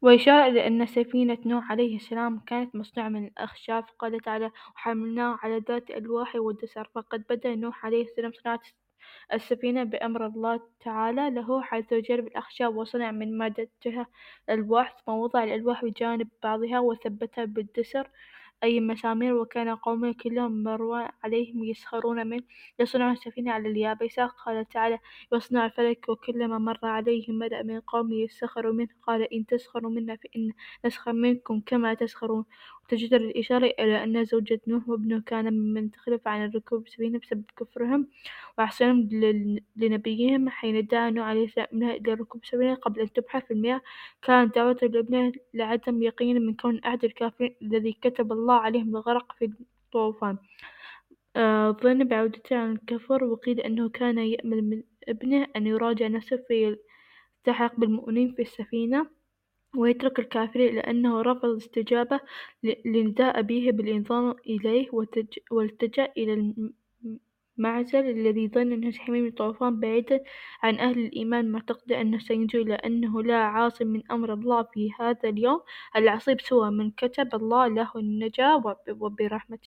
وإشارة إلى أن سفينة نوح عليه السلام كانت مصنوعة من الأخشاب، قال تعالى: وحملناه على ذات ألواح ودسر. فقد بدأ نوح عليه السلام صناعة السفينة بأمر الله تعالى له، حيث جلب الأخشاب وصنع من مادتها الألواح، ثم وضع الألواح بجانب بعضها وثبتها بالدسر أي مسامير. وكان قومه كلهم مروى عليهم يسخرون منه يصنعون السفينة على اليابسة. قال تعالى: يصنع الفلك وكلما مر عليه ملأ من قومه يسخروا منه قال: إن تسخروا منا فإن نسخر منكم كما تسخرون. وتجدر الإشارة إلى أن زوجة نوح وابنه كان ممن تخلف عن الركوب السفينة بسبب كفرهم وعصيانهم لنبيهم، حين دعا نوح عليه السلام ابنه إلى ركوب السفينة قبل أن تبحر في المياه. كانت دعوته لابنه لعدم يقينه من كون أحد الكافرين الذي كتب الله عليهم الغرق في الطوفان، ظن بعودته عن الكفر. وقيل أنه كان يأمل من ابنه أن يراجع نفسه فيلتحق بالمؤمنين في السفينة ويترك الكافرين، لأنه رفض الاستجابة لنداء أبيه بالإنضمام إليه والتجأ إلى المعزل الذي ظن أنه سيحميه من الطوفان بعيدا عن أهل الإيمان، معتقدا أنه سينجو، لأنه لا عاصم من أمر الله في هذا اليوم العصيب سوى من كتب الله له النجاة وبرحمته.